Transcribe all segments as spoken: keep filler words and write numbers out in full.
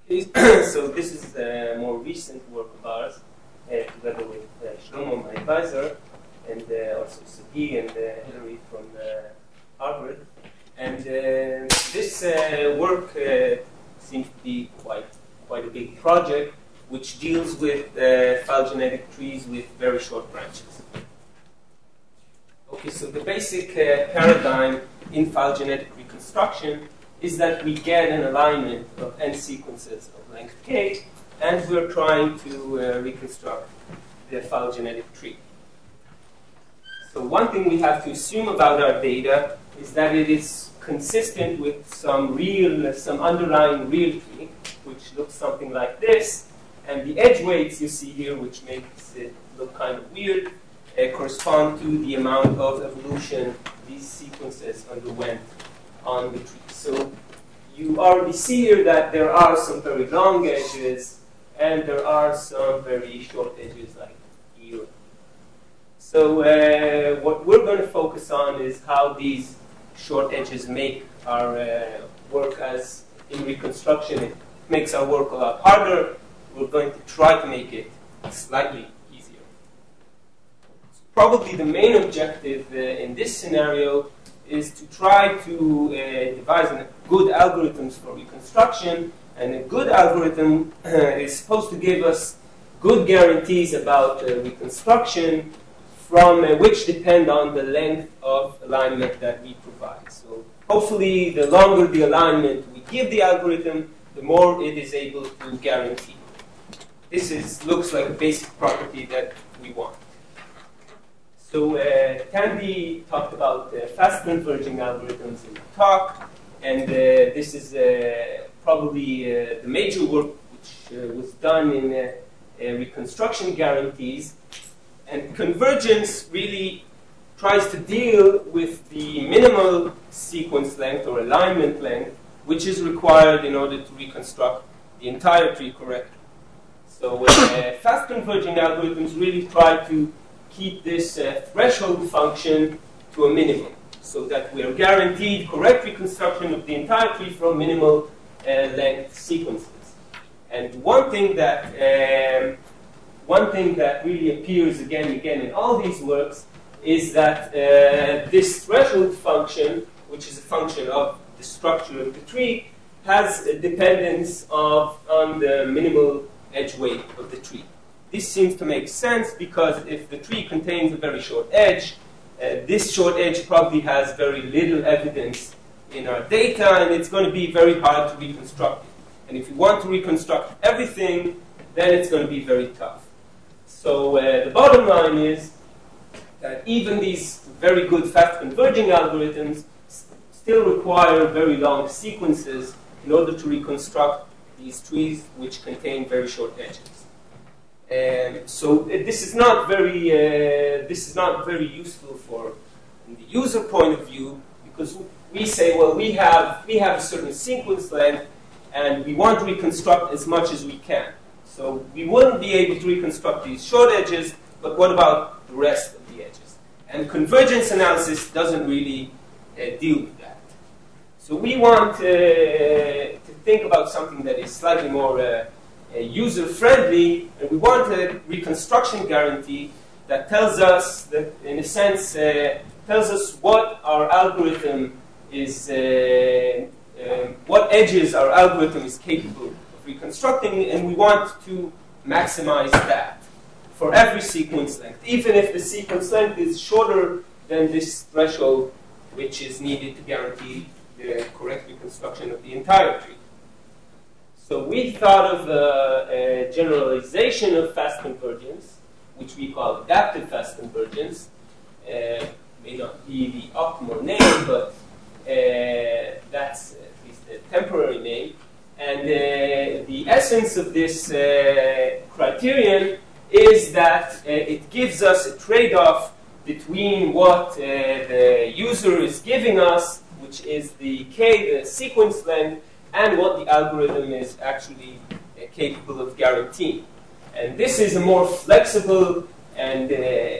Okay, so this is a more recent work of ours, uh, together with uh, Shlomo, my advisor, and uh, also Sagi and uh, Hillary from uh, Harvard. And uh, this uh, work uh, seems to be quite quite a big project, which deals with uh, phylogenetic trees with very short branches. Okay, so the basic uh, paradigm in phylogenetic reconstruction is that we get an alignment of n sequences of length k, and we're trying to uh, reconstruct the phylogenetic tree. So one thing we have to assume about our data is that it is consistent with some real, some underlying real tree, which looks something like this, and the edge weights you see here, which makes it look kind of weird, uh, correspond to the amount of evolution these sequences underwent on the tree. So you already see here that there are some very long edges and there are some very short edges like here. So uh, what we're going to focus on is how these short edges make our uh, work as in reconstruction. It makes our work a lot harder. We're going to try to make it slightly easier. Probably the main objective uh, in this scenario is to try to uh, devise good algorithms for reconstruction, and a good algorithm uh, is supposed to give us good guarantees about uh, reconstruction from uh, which depend on the length of alignment that we provide. So hopefully the longer the alignment we give the algorithm, the more it is able to guarantee. This is, looks like a basic property that we want. So uh, Tandy talked about uh, fast converging algorithms in the talk, and uh, this is uh, probably uh, the major work which uh, was done in uh, uh, reconstruction guarantees. And convergence really tries to deal with the minimal sequence length or alignment length, which is required in order to reconstruct the entire tree correctly. So uh, fast converging algorithms really try to keep this uh, threshold function to a minimum, so that we are guaranteed correct reconstruction of the entire tree from minimal uh, length sequences. And one thing that um, one thing that really appears again and again in all these works is that uh, this threshold function, which is a function of the structure of the tree, has a dependence of on the minimal edge weight of the tree. This seems to make sense because if the tree contains a very short edge, uh, this short edge probably has very little evidence in our data, and it's going to be very hard to reconstruct it. And if you want to reconstruct everything, then it's going to be very tough. So uh, the bottom line is that even these very good fast converging algorithms still require very long sequences in order to reconstruct these trees which contain very short edges. Um, so uh, this is not very uh, this is not very useful for from the user point of view, because we say, well, we have we have a certain sequence length and we want to reconstruct as much as we can. So we wouldn't be able to reconstruct these short edges, but what about the rest of the edges? And convergence analysis doesn't really uh, deal with that. So we want uh, to think about something that is slightly more uh, Uh, user-friendly, and we want a reconstruction guarantee that tells us, that in a sense, uh, tells us what our algorithm is, uh, uh, what edges our algorithm is capable of reconstructing, and we want to maximize that for every sequence length, even if the sequence length is shorter than this threshold, which is needed to guarantee the correct reconstruction of the entire tree. So we thought of uh, a generalization of fast convergence, which we call adaptive fast convergence. Uh, may not be the optimal name, but uh, that's at least a temporary name. And uh, the essence of this uh, criterion is that uh, it gives us a trade-off between what uh, the user is giving us, which is the k, the sequence length, and what the algorithm is actually uh, capable of guaranteeing. And this is a more flexible and uh,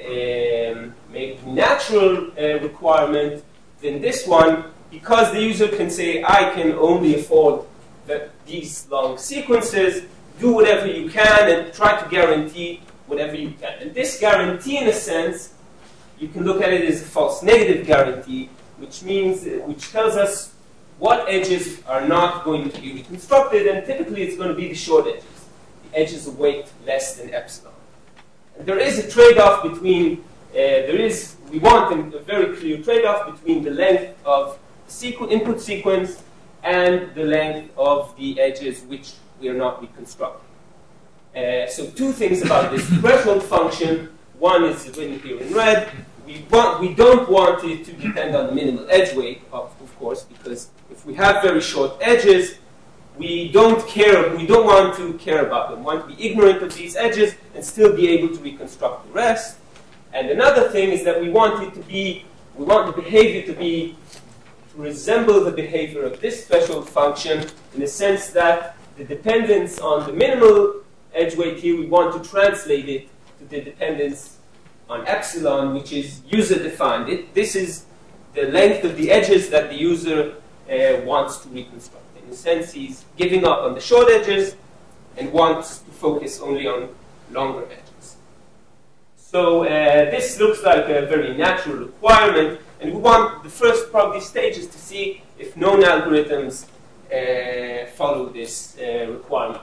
um, maybe natural uh, requirement than this one, because the user can say, I can only afford that these long sequences, do whatever you can and try to guarantee whatever you can. And this guarantee, in a sense, you can look at it as a false negative guarantee, which means, which tells us what edges are not going to be reconstructed, and typically it's going to be the short edges, the edges of weight less than epsilon. And there is a trade-off between, uh, there is, we want a very clear trade-off between the length of the sequ input sequence and the length of the edges which we are not reconstructing. Uh, so two things about this threshold function. One is written here in red. We, want, we don't want it to depend on the minimal edge weight, of, of course, because if we have very short edges, we don't care, we don't want to care about them. We want to be ignorant of these edges and still be able to reconstruct the rest. And another thing is that we want it to be, we want the behavior to be, to resemble the behavior of this threshold function in the sense that the dependence on the minimal edge weight here, we want to translate it to the dependence on epsilon, which is user-defined. It, this is the length of the edges that the user uh, wants to reconstruct. In a sense, he's giving up on the short edges and wants to focus only on longer edges. So uh, this looks like a very natural requirement, and we want the first probably stage is to see if known algorithms uh, follow this uh, requirement.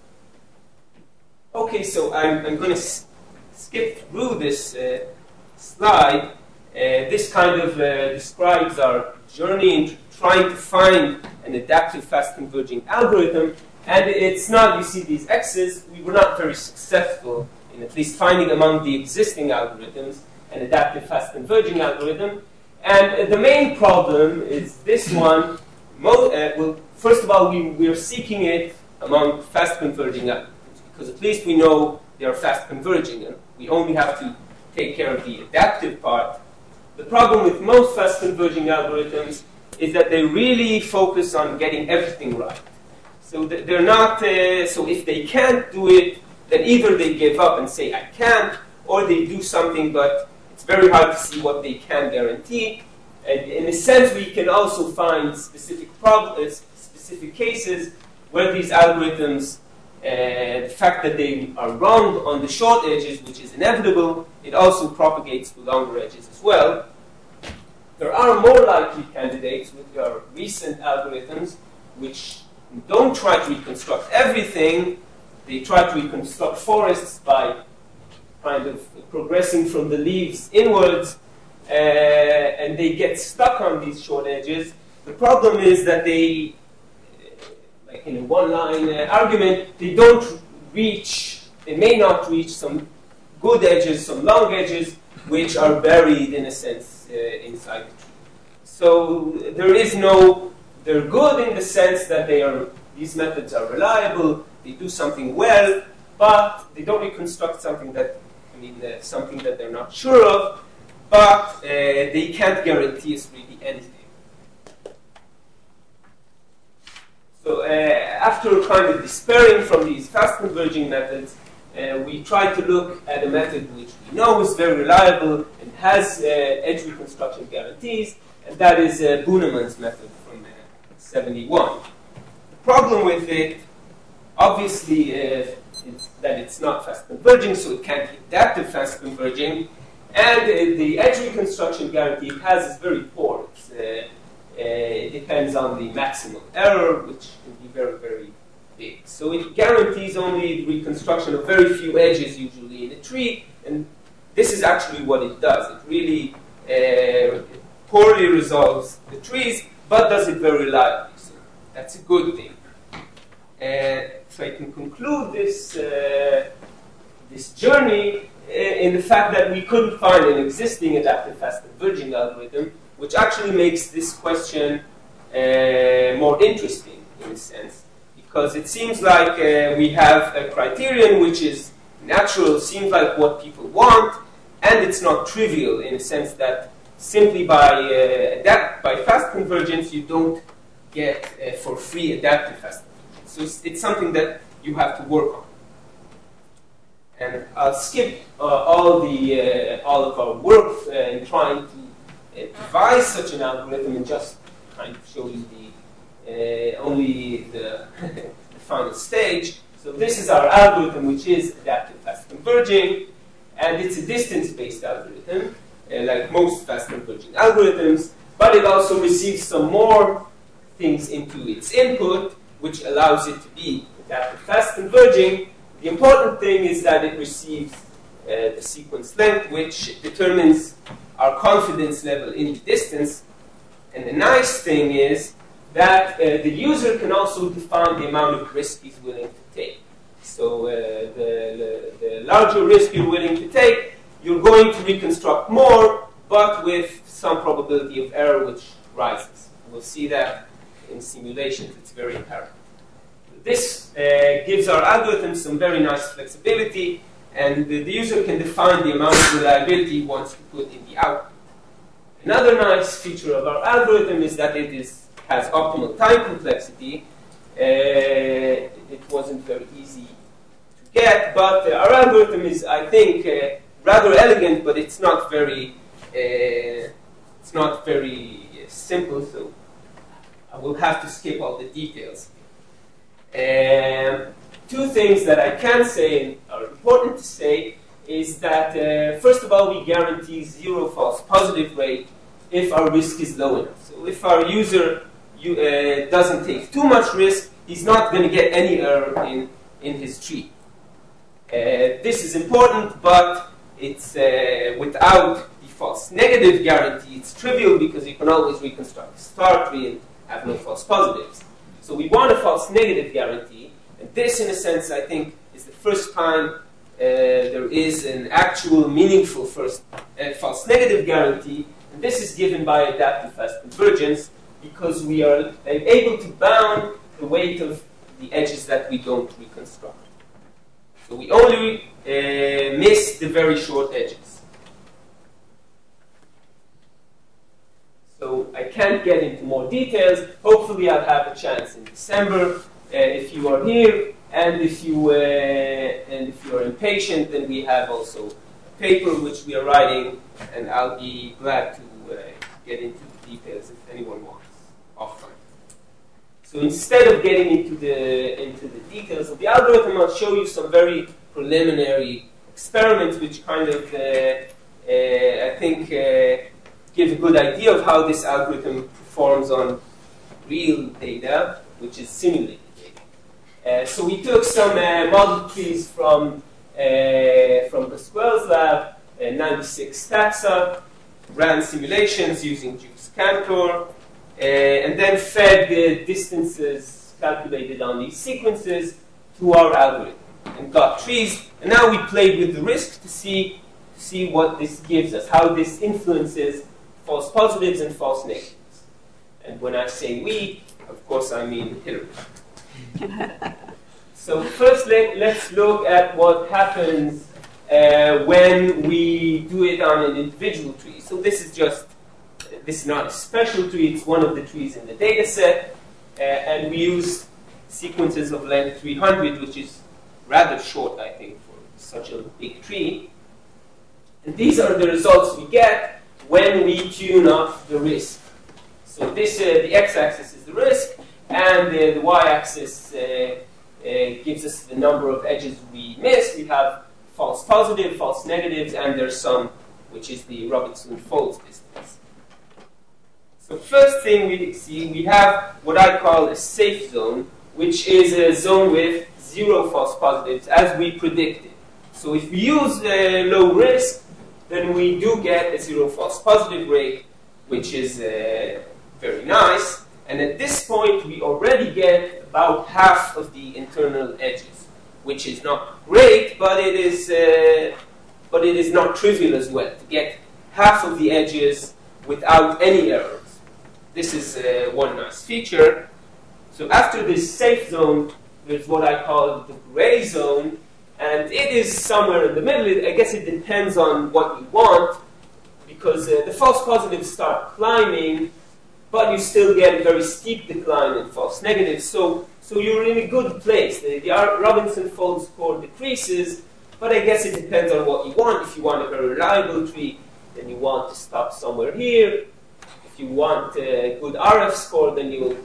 Okay, so I'm, I'm going to skip through this uh, slide. Uh, this kind of uh, describes our journey into trying to find an adaptive fast converging algorithm. And it's not, you see these X's, we were not very successful in at least finding among the existing algorithms an adaptive fast converging algorithm. And uh, the main problem is this one. Mo uh, well, first of all, we, we are seeking it among fast converging algorithms, because at least we know they are fast converging, and we only have to take care of the adaptive part. The problem with most fast converging algorithms is that they really focus on getting everything right. So they're not, uh, so if they can't do it, then either they give up and say, I can't, or they do something, but it's very hard to see what they can guarantee. And in a sense, we can also find specific problems, specific cases where these algorithms, uh, the fact that they are wrong on the short edges, which is inevitable, it also propagates to longer edges as well. There are more likely candidates with our recent algorithms, which don't try to reconstruct everything. They try to reconstruct forests by kind of progressing from the leaves inwards, uh, and they get stuck on these short edges. The problem is that they, like in a one-line uh, argument, they don't reach, they may not reach some good edges, some long edges, which are buried, in a sense, uh, inside the tree. So there is no, they're good in the sense that they are, these methods are reliable, they do something well, but they don't reconstruct something that, I mean, uh, something that they're not sure of, but uh, they can't guarantee us really anything. So uh, after kind of despairing from these fast converging methods, uh, we try to look at a method which we know is very reliable and has uh, edge reconstruction guarantees, and that is uh, Bunemann's method from uh, seventy-one. The problem with it, obviously, uh, is that it's not fast converging, so it can't be adaptive fast converging, and uh, the edge reconstruction guarantee it has is very poor. It's, uh, uh, it depends on the maximal error, which can be very, very big. So it guarantees only the reconstruction of very few edges, usually in a tree, and this is actually what it does. It really uh, poorly resolves the trees, but does it very reliably. So that's a good thing. Uh, so I can conclude this, uh, this journey uh, in the fact that we couldn't find an existing adaptive fast converging algorithm, which actually makes this question uh, more interesting in a sense, because it seems like uh, we have a criterion which is natural, seems like what people want, and it's not trivial in a sense that simply by, uh, adapt, by fast convergence you don't get uh, for free adaptive fast convergence. So it's, it's something that you have to work on. And I'll skip uh, all, the, uh, all of our work uh, in trying to uh, devise such an algorithm and just kind of show you the uh, only the, the final stage. So this is our algorithm, which is adaptive fast converging, and it's a distance-based algorithm, uh, like most fast converging algorithms, but it also receives some more things into its input, which allows it to be adaptive fast converging. The important thing is that it receives uh, the sequence length, which determines our confidence level in the distance. And the nice thing is that uh, the user can also define the amount of risk he's willing to take. So uh, the, the, the larger risk you're willing to take, you're going to reconstruct more, but with some probability of error which rises. We'll see that in simulations. It's very apparent. This uh, gives our algorithm some very nice flexibility, and the, the user can define the amount of reliability he wants to put in the output. Another nice feature of our algorithm is that it is, has optimal time complexity. Uh, it wasn't very easy to get, but uh, our algorithm is, I think, uh, rather elegant, but it's not very, uh, it's not very uh, simple. So I will have to skip all the details. Um, two things that I can say and are important to say is that, uh, first of all, we guarantee zero false positive rate if our risk is low enough. So if our user you, uh, doesn't take too much risk, he's not going to get any error in, in his tree. Uh, this is important, but it's uh, without the false negative guarantee. It's trivial because you can always reconstruct a star tree and have no false positives. So we want a false negative guarantee, and this, in a sense, I think, is the first time uh, there is an actual, meaningful first uh, false negative guarantee, and this is given by adaptive fast convergence because we are able to bound the weight of the edges that we don't reconstruct. So we only uh, miss the very short edges. So I can't get into more details. Hopefully I'll have a chance in December uh, if you are here, and if you uh, and if you are impatient, then we have also a paper which we are writing, and I'll be glad to uh, get into the details if anyone wants offline. So instead of getting into the into the details of the algorithm, I'll show you some very preliminary experiments which kind of uh, uh, I think. Uh, give a good idea of how this algorithm performs on real data, which is simulated data. Uh, so we took some uh, model trees from uh, from Pasquale's lab, uh, ninety-six taxa, ran simulations using Juice Cantor, uh, and then fed the distances calculated on these sequences to our algorithm and got trees. And now we played with the risk to see to see what this gives us, how this influences false positives and false negatives. And when I say we, of course I mean Hillary. So first let, let's look at what happens uh, when we do it on an individual tree. So this is just, this is not a special tree, it's one of the trees in the data set. Uh, and we use sequences of length three hundred, which is rather short, I think, for such a big tree. And these are the results we get when we tune up the risk. So this, uh, the x-axis is the risk, and uh, the y-axis uh, uh, gives us the number of edges we miss. We have false positive, false negatives, and there's some, which is the Robinson-Folds distance. So first thing we see, we have what I call a safe zone, which is a zone with zero false positives, as we predicted. So if we use uh, low risk, then we do get a zero false positive rate, which is uh, very nice. And at this point, we already get about half of the internal edges, which is not great, but it is, uh, but it is not trivial as well, to get half of the edges without any errors. This is uh, one nice feature. So after this safe zone, there's what I call the gray zone, and it is somewhere in the middle. I guess it depends on what you want, because uh, the false positives start climbing, but you still get a very steep decline in false negatives. So, so you're in a good place. The, the Robinson-Folds score decreases, but I guess it depends on what you want. If you want a very reliable tree, then you want to stop somewhere here. If you want a good R F score, then you, you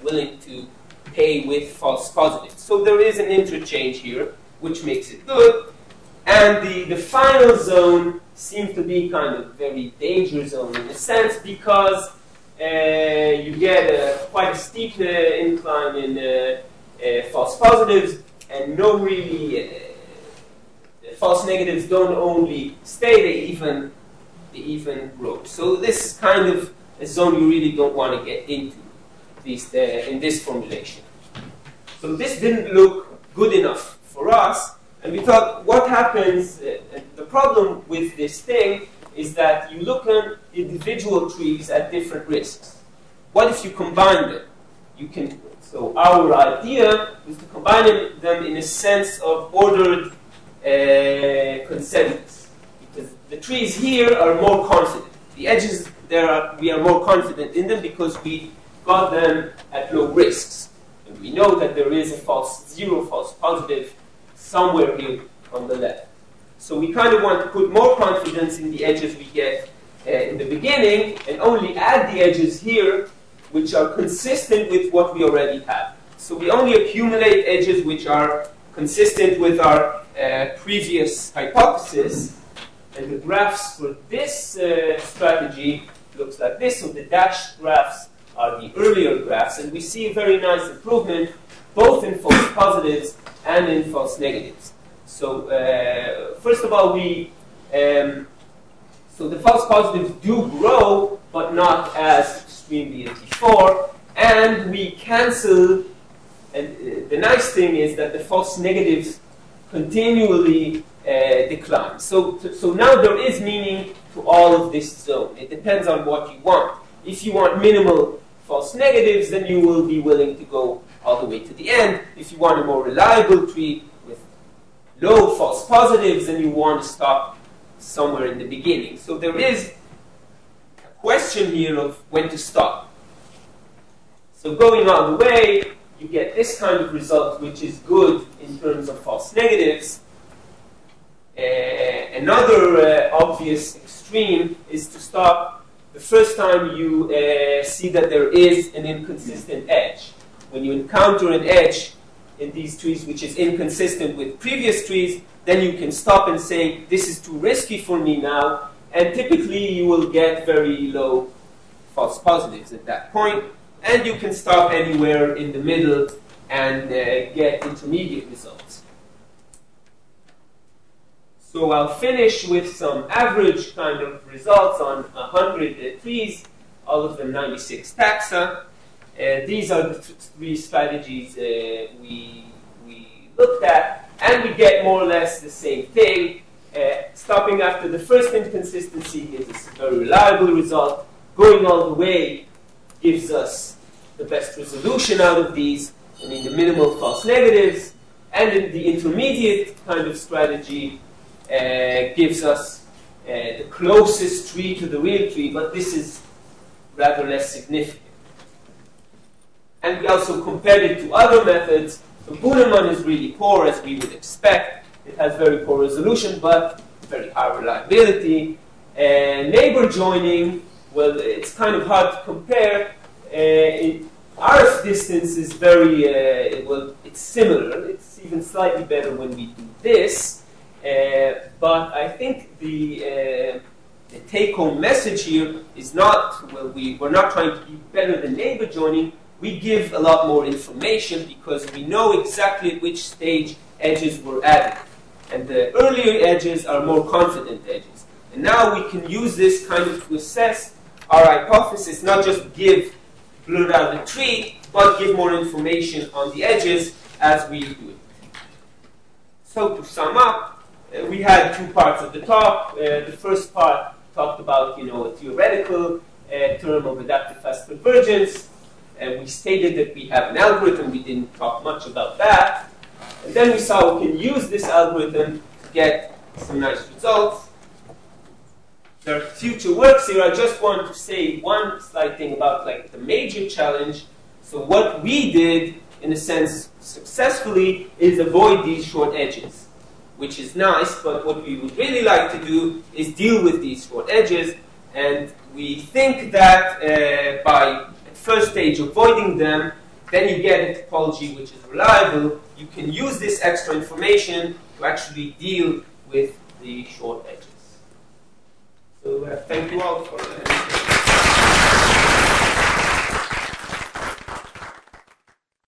willing to pay with false positives. So there is an interchange here, which makes it good. And the, the final zone seems to be kind of very danger zone in a sense, because uh, you get a, quite a steep uh, incline in uh, uh, false positives, and no really uh, false negatives don't only stay, they even they even grow. So this is kind of a zone you really don't want to get into these, uh, in this formulation. So this didn't look good enough for us, and we thought, what happens? Uh, the problem with this thing is that you look at individual trees at different risks. What if you combine them? You can. So our idea was to combine them in a sense of ordered uh, consensus, because the trees here are more confident. The edges there are, we are more confident in them because we got them at low risks, and we know that there is a false zero false positive somewhere here on the left. So we kind of want to put more confidence in the edges we get uh, in the beginning, and only add the edges here which are consistent with what we already have. So we only accumulate edges which are consistent with our uh, previous hypothesis, and the graphs for this uh, strategy looks like this. So the dashed graphs are the earlier graphs, and we see a very nice improvement both in false positives and in false negatives. So uh, first of all, we um, so the false positives do grow, but not as extremely as before, and we cancel. And uh, the nice thing is that the false negatives continually uh, decline. So, so now there is meaning to all of this zone. It depends on what you want. If you want minimal false negatives, then you will be willing to go all the way to the end. If you want a more reliable tree with low false positives, then you want to stop somewhere in the beginning. So there is a question here of when to stop. So going all the way, you get this kind of result, which is good in terms of false negatives. Uh, another uh, obvious extreme is to stop the first time you uh, see that there is an inconsistent edge. When you encounter an edge in these trees which is inconsistent with previous trees, then you can stop and say, this is too risky for me now, and typically you will get very low false positives at that point, and you can stop anywhere in the middle and uh, get intermediate results. So I'll finish with some average kind of results on one hundred uh, trees, all of them ninety-six taxa. Uh, these are the th three strategies uh, we, we looked at, and we get more or less the same thing. Uh, stopping after the first inconsistency gives us a very reliable result. Going all the way gives us the best resolution out of these, I mean the minimal false negatives, and in the intermediate kind of strategy uh, gives us uh, the closest tree to the real tree, but this is rather less significant. And we also compared it to other methods. So Bunemann is really poor, as we would expect. It has very poor resolution, but very high reliability. And neighbor joining, well, it's kind of hard to compare. Uh, it, R F distance is very, uh, well, it's similar. It's even slightly better when we do this. Uh, but I think the, uh, the take-home message here is not, well, we, we're not trying to be better than neighbor joining. We give a lot more information because we know exactly at which stage edges were added. And the earlier edges are more confident edges. And now we can use this kind of to assess our hypothesis, not just give blur out the tree, but give more information on the edges as we do it. So to sum up, uh, we had two parts of the talk. Uh, the first part talked about, you know, a theoretical uh, term of adaptive fast convergence. And we stated that we have an algorithm. We didn't talk much about that. And then we saw we can use this algorithm to get some nice results. There are future works here. I just want to say one slight thing about like the major challenge. So what we did, in a sense, successfully, is avoid these short edges, which is nice. But what we would really like to do is deal with these short edges. And we think that uh, by first stage avoiding them, then you get a topology which is reliable. You can use this extra information to actually deal with the short edges. So uh, thank you all for uh,